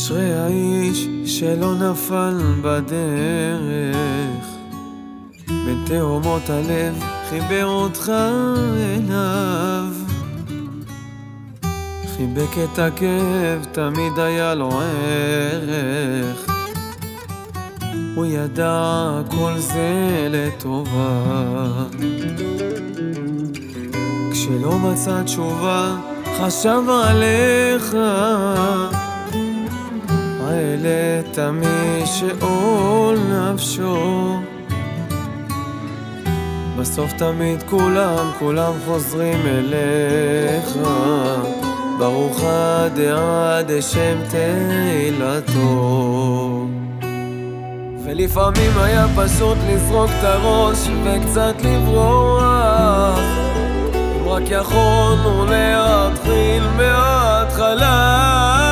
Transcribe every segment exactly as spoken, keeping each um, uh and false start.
אשרי האיש שלא נפל בדרך, בין תהומות הלב חיבר אותך אליו, חיבק את הכאב, תמיד היה לו ערך, הוא ידע כל זה לטובה. כשלא מצא תשובה חשב עליך, העלית מי שעול נפשו. בסוף תמיד כולם, כולם חוזרים אליך, ברוך דעה דשם תהילתו. ולפעמים היה פשוט לזרוק את הראש וקצת לברוח, אם רק יכולנו להתחיל מההתחלה,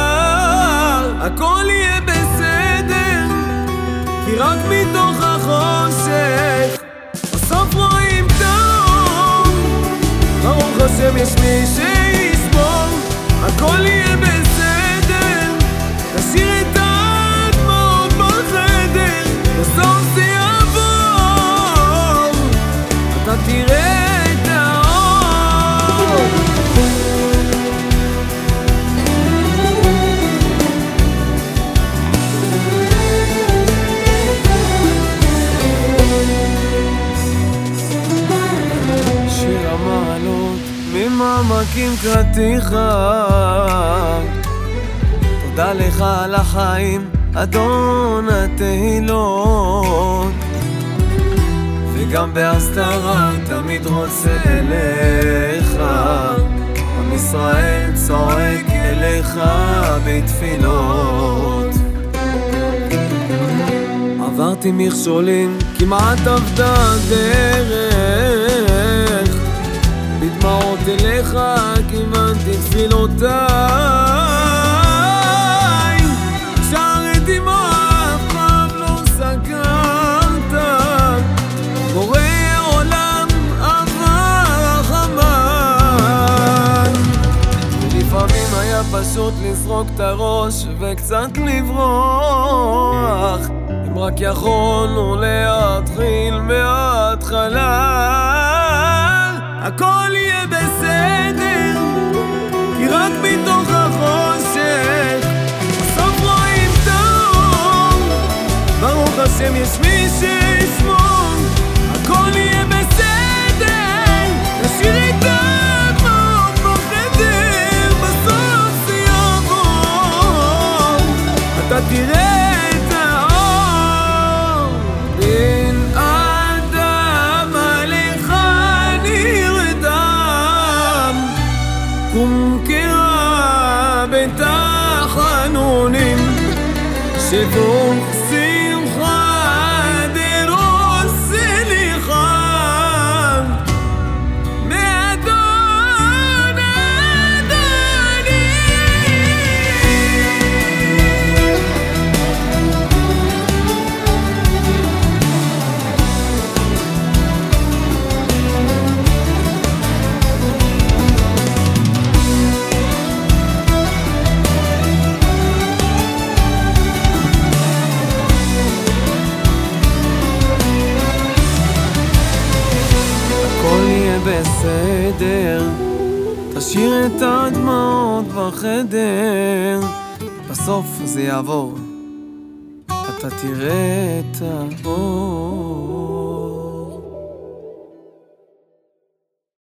הכל יהיה בסדר, כי רק מתוך החושך בסוף רואים טוב. ברוך השם יש מי שישמור, הכל יהיה בסדר, תשאיר את הדמעות בחדר, בסוף זה יעבור, אתה תראה את האור. שיר המעלות ממעמקים קראתיך, תודה לך על החיים אדון התהילות, וגם בהסתרה תמיד רוצה אליך, עם ישראל צועק אליך בתפילות. עברתי מכשולים, כמעט עבדה הדרך, בדמעות אליך כיוונתי תפילותיי, שערי דמעה אף פעם לא סגרת, בורא עולם עבר רחמן. ולפעמים היה פשוט לזרוק את הראש וקצת לברוח, אם רק יכולנו להתחיל מההתחלה, הכל יהיה בסדר, כי רק מתוך החושך בסוף רואים טוב. ברוך השם יש מי שישמור, הכל יהיה בסדר, תשאיר את הדמעות בחדר, בסוף זה יעבור, אתה תראה את האור. בין אדם עליך נרדם, קום קרא בתחנונים, שבוך שמחה דרוס סליחה, מאדון בסדר, תשאיר את הדמעות בחדר, בסוף זה יעבור, אתה תראה את האור.